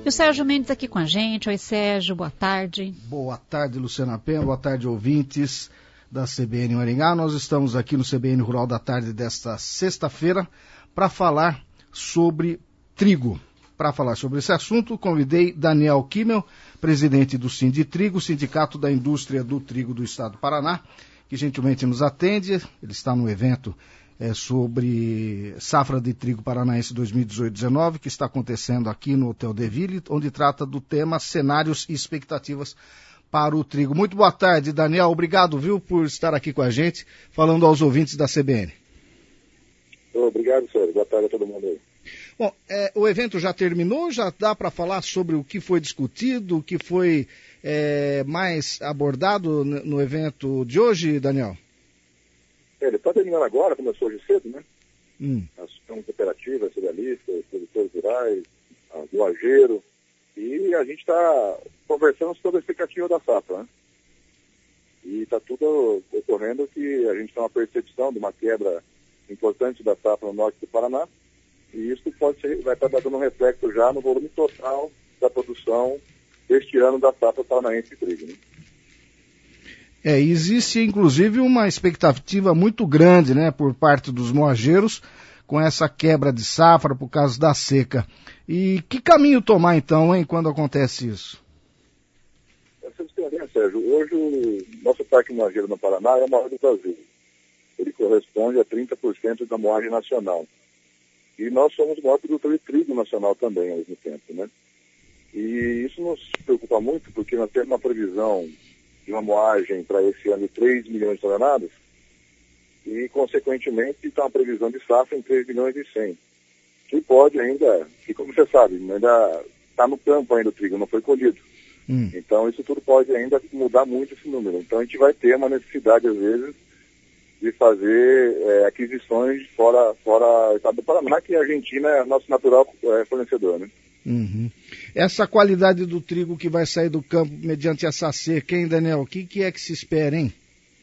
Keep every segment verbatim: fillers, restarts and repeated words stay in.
E o Sérgio Mendes aqui com a gente. Oi, Sérgio, boa tarde. Boa tarde, Luciana Penha, boa tarde, ouvintes da C B N Maringá. Nós estamos aqui no C B N Rural da Tarde desta sexta-feira para falar sobre trigo. Para falar sobre esse assunto, convidei Daniel Kimmel, presidente do Sinditrigo, Sindicato da Indústria do Trigo do Estado do Paraná, que gentilmente nos atende. Ele está no evento é, sobre safra de trigo paranaense dois mil e dezoito dezenove, que está acontecendo aqui no Hotel De Ville, onde trata do tema cenários e expectativas para o trigo. Muito boa tarde, Daniel. Obrigado, viu, por estar aqui com a gente, falando aos ouvintes da C B N. Obrigado, senhor. Boa tarde a todo mundo aí. Bom, é, o evento já terminou, já dá para falar sobre o que foi discutido, o que foi é, mais abordado no, no evento de hoje, Daniel? É, ele está terminando agora, começou hoje cedo, né? Hum. As cooperativas, cerealistas, produtores rurais, doageiro, e a gente está conversando sobre a expectativa da safra, né? E está tudo ocorrendo que a gente tem uma percepção de uma quebra importante da safra no norte do Paraná, e isso pode ser, vai estar dando um reflexo já no volume total da produção deste ano da safra paranaense de trigo, né? É, existe inclusive uma expectativa muito grande, né, por parte dos moageiros com essa quebra de safra por causa da seca. E que caminho tomar então, hein, quando acontece isso? Essa diferença, Sérgio, hoje o nosso parque moageiro no Paraná é o maior do Brasil. Ele corresponde a trinta por cento da moagem nacional. E nós somos o maior produtor de trigo nacional também ao mesmo tempo, né? E isso nos preocupa muito porque nós temos uma previsão de uma moagem para esse ano de três milhões de toneladas e, consequentemente, está uma previsão de safra em três milhões e cem. Que pode ainda, que como você sabe, ainda está no campo ainda o trigo, não foi colhido. Hum. Então, isso tudo pode ainda mudar muito esse número. Então, a gente vai ter uma necessidade, às vezes, de fazer é, aquisições fora, fora o estado do Paraná, que a Argentina é nosso natural é, fornecedor, né? Uhum. Essa qualidade do trigo que vai sair do campo mediante essa seca, hein, Daniel? O que, que é que se espera, hein?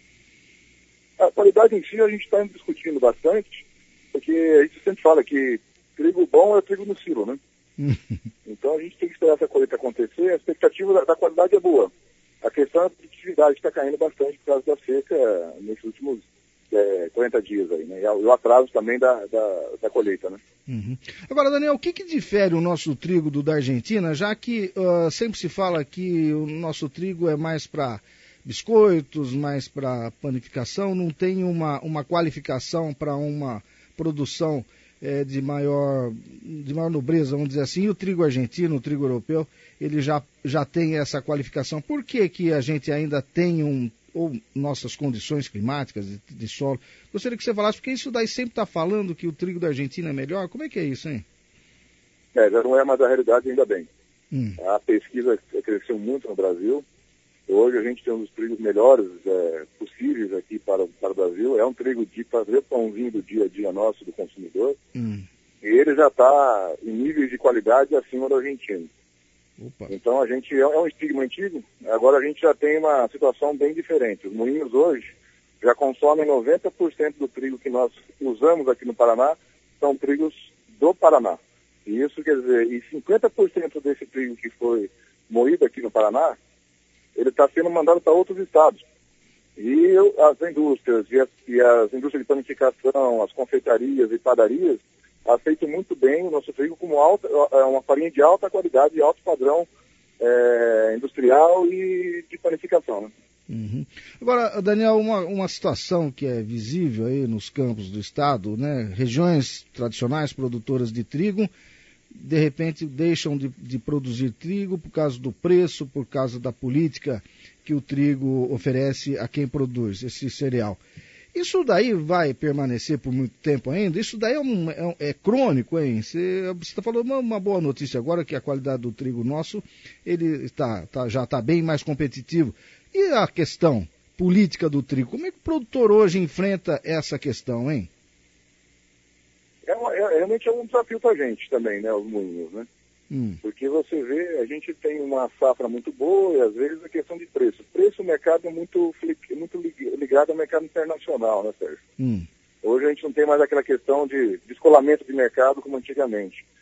A qualidade em si a gente está discutindo bastante, porque a gente sempre fala que trigo bom é trigo no silo, né? Então a gente tem que esperar essa colheita acontecer, a expectativa da, da qualidade é boa. A questão é a produtividade está caindo bastante por causa da seca nesses últimos É, quarenta dias aí, né? E o atraso também da, da, da colheita, né? Uhum. Agora, Daniel, o que, que difere o nosso trigo do da Argentina, já que uh, sempre se fala que o nosso trigo é mais para biscoitos, mais para panificação, não tem uma, uma qualificação para uma produção é, de, maior, de maior nobreza, vamos dizer assim, e o trigo argentino, o trigo europeu, ele já, já tem essa qualificação. Por que, que a gente ainda tem um ou nossas condições climáticas de, de solo? Gostaria que você falasse, porque isso daí sempre está falando que o trigo da Argentina é melhor. Como é que é isso, hein? É, já não é mais a realidade, ainda bem. Hum. A pesquisa cresceu muito no Brasil. Hoje a gente tem um dos trigos melhores é, possíveis aqui para, para o Brasil. É um trigo de fazer o pãozinho do dia a dia nosso, do consumidor. Hum. E ele já está em níveis de qualidade acima do argentino. Opa. Então a gente é, é um estigma antigo, agora a gente já tem uma situação bem diferente. Os moinhos hoje já consomem noventa por cento do trigo que nós usamos aqui no Paraná, são trigos do Paraná. E isso quer dizer, e cinquenta por cento desse trigo que foi moído aqui no Paraná, ele está sendo mandado para outros estados. E as indústrias, e as, e as indústrias de panificação, as confeitarias e padarias, aceitam muito bem o nosso trigo como alta, uma farinha de alta qualidade e alto padrão é, industrial e de panificação, né? Uhum. Agora, Daniel, uma, uma situação que é visível aí nos campos do estado, né? Regiões tradicionais produtoras de trigo, de repente deixam de, de produzir trigo por causa do preço, por causa da política que o trigo oferece a quem produz esse cereal. Isso daí vai permanecer por muito tempo ainda? Isso daí é, um, é, é crônico, hein? Você está falando uma, uma boa notícia agora, que a qualidade do trigo nosso ele tá, tá, já está bem mais competitivo. E a questão política do trigo? Como é que o produtor hoje enfrenta essa questão, hein? É, uma, é realmente é um desafio para a gente também, né? Os moinhos, né? Hum. Porque você vê, a gente tem uma safra muito boa e às vezes a questão de preço. Preço, o mercado é muito, muito ligado ao mercado internacional, né, Sérgio? Hum. Hoje a gente não tem mais aquela questão de descolamento de mercado como antigamente.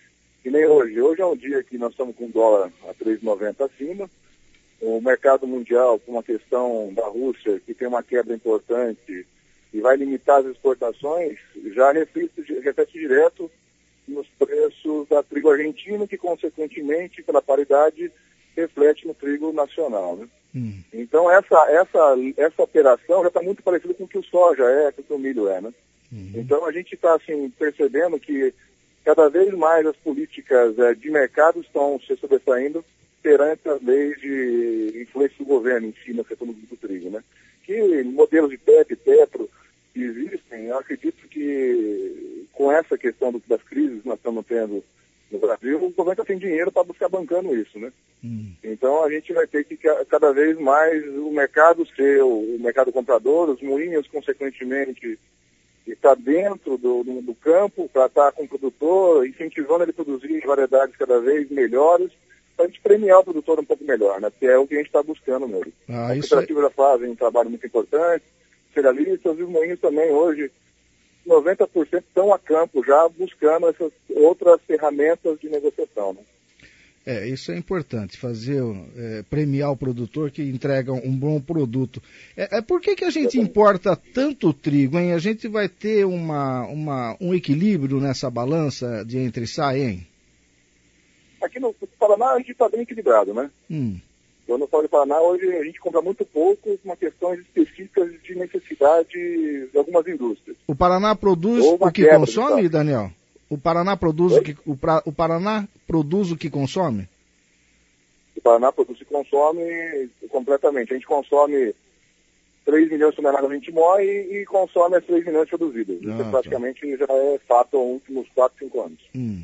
que nem hoje. Hoje é um dia que nós estamos com o dólar a três reais e noventa centavos acima. O mercado mundial, com uma questão da Rússia, que tem uma quebra importante e vai limitar as exportações, já reflete, reflete direto nos preços da trigo argentino, que consequentemente, pela paridade, reflete no trigo nacional, né? Hum. Então essa, essa, essa operação já está muito parecida com o que o soja é, com o que o milho é, né? Uhum. Então a gente está assim, percebendo que cada vez mais as políticas é, de mercado estão se sobressaindo perante as leis de influência do governo em si no setor do trigo, né? Que modelos de P E P, Petro que existem, eu acredito que com essa questão do, das crises que nós estamos tendo no Brasil, o governo está sem dinheiro para buscar bancando isso, né? Hum. Então a gente vai ter que cada vez mais o mercado ser o mercado comprador, os moinhos, consequentemente, estar dentro do, do, do campo, para estar com o produtor, incentivando ele a produzir variedades cada vez melhores, para a gente premiar o produtor um pouco melhor, né? Que é o que a gente está buscando mesmo. Ah, As cooperativas é... já fazem um trabalho muito importante, cerealistas e os moinhos também hoje, noventa por cento estão a campo já buscando essas outras ferramentas de negociação, né? É, isso é importante, fazer, é, premiar o produtor que entrega um bom produto. É, é por que, que a gente importa tanto trigo, hein? A gente vai ter uma, uma, um equilíbrio nessa balança de entre e sai, hein? Aqui no Paraná a gente está bem equilibrado, né? Hum. Eu não falo de Paraná, hoje a gente compra muito pouco, com questões específicas de necessidade de algumas indústrias. O Paraná produz o que consome, Daniel? O Paraná produz o que, o, pra, o Paraná produz o que consome? O Paraná produz e consome completamente. A gente consome três milhões de toneladas a gente moe e, e consome as três milhões produzidas. Ah, Isso praticamente tá. já é fato nos últimos quatro, cinco anos. Hum.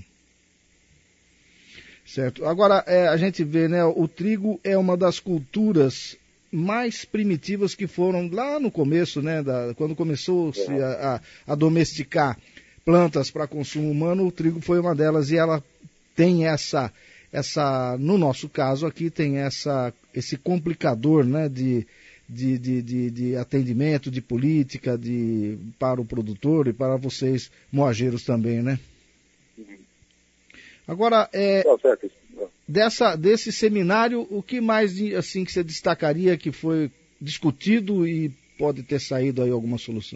Certo. Agora, é, a gente vê, né, o trigo é uma das culturas mais primitivas que foram lá no começo, né, da, quando começou-se é. a, a, a domesticar plantas para consumo humano, o trigo foi uma delas e ela tem essa, essa no nosso caso aqui, tem essa, esse complicador, né, de, de, de, de, de atendimento, de política de, para o produtor e para vocês, moageiros também, né? Uhum. Agora, é, Não, certo. Dessa, desse seminário, o que mais assim, que você destacaria que foi discutido e pode ter saído aí alguma solução?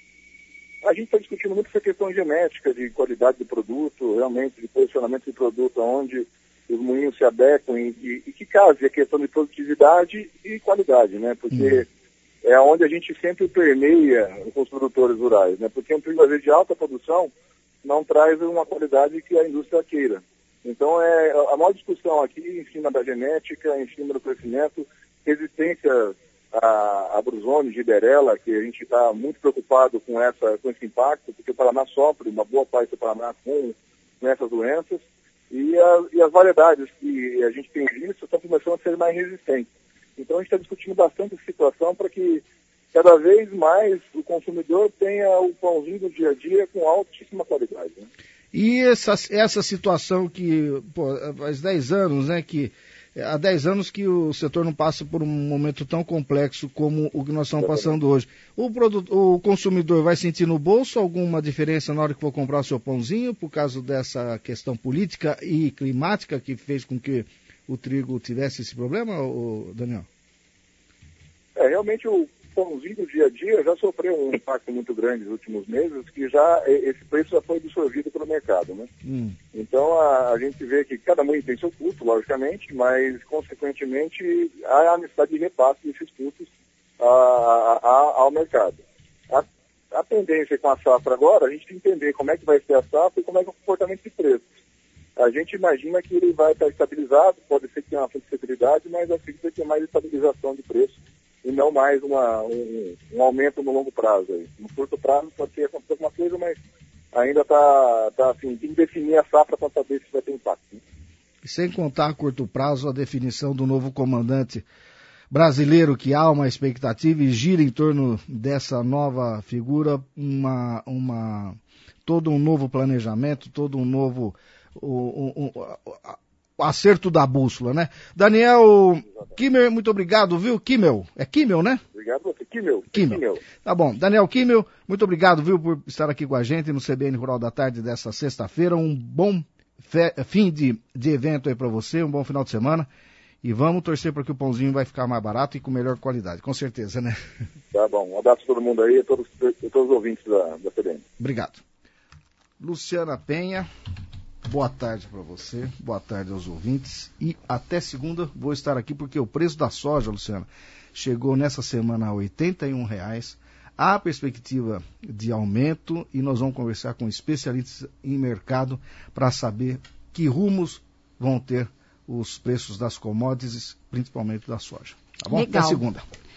A gente está discutindo muito essa questão genética, de qualidade do produto, realmente de posicionamento do produto, onde os moinhos se adequam e, e, e que case a questão de produtividade e qualidade, né? Porque hum. é onde a gente sempre permeia com os produtores rurais, né? Porque um trigo, às vezes, de alta produção não traz uma qualidade que a indústria queira. Então, é a maior discussão aqui em cima da genética, em cima do crescimento, resistência a, a Brusone, Giberella, que a gente está muito preocupado com, essa, com esse impacto, porque o Paraná sofre, uma boa parte do Paraná, com, com essas doenças, e, a, e as variedades que a gente tem visto estão começando a ser mais resistentes. Então, a gente está discutindo bastante essa situação para que cada vez mais o consumidor tenha o pãozinho do dia a dia com altíssima qualidade, né? E essa, essa situação que, pô, faz dez anos, né, que há dez anos que o setor não passa por um momento tão complexo como o que nós estamos passando hoje. O, produto, o consumidor vai sentir no bolso alguma diferença na hora que for comprar o seu pãozinho, por causa dessa questão política e climática que fez com que o trigo tivesse esse problema, ô, Daniel? É, realmente o pãozinho do dia a dia já sofreu um impacto muito grande nos últimos meses, que já esse preço já foi absorvido pelo mercado, né? Hum. Então a, a gente vê que cada moinho tem seu custo, logicamente, mas consequentemente há a necessidade de repasse desses custos a, a, a, ao mercado. A, a tendência com a safra agora, a gente tem que entender como é que vai ser a safra e como é que é o comportamento de preços. A gente imagina que ele vai estar estabilizado, pode ser que tenha uma flexibilidade, mas acredito que tem mais estabilização de preço e não mais uma, um, um aumento no longo prazo. Aí. No curto prazo pode ter acontecido alguma coisa, mas ainda está tá, assim, tem que definir a safra para saber se vai ter impacto. Né? Sem contar a curto prazo a definição do novo comandante brasileiro, que há uma expectativa e gira em torno dessa nova figura uma, uma, todo um novo planejamento, todo um novo um, um, um, o acerto da bússola, né? Daniel Kimmel, muito obrigado, viu? Kimmel, é Kimmel, né? Obrigado você, Kimmel. Kimmel. Tá bom, Daniel Kimmel, muito obrigado, viu, por estar aqui com a gente no C B N Rural da Tarde dessa sexta-feira. Um bom fe, fim de, de evento aí para você, um bom final de semana. E vamos torcer para que o pãozinho vai ficar mais barato e com melhor qualidade, com certeza, né? Tá bom, um abraço a todo mundo aí, a todos, a todos os ouvintes da, da C B N. Obrigado. Luciana Penha, boa tarde para você, boa tarde aos ouvintes. E até segunda vou estar aqui porque o preço da soja, Luciana, chegou nessa semana a oitenta e um reais. Há perspectiva de aumento e nós vamos conversar com especialistas em mercado para saber que rumos vão ter os preços das commodities, principalmente da soja. Tá bom? Legal. Até segunda.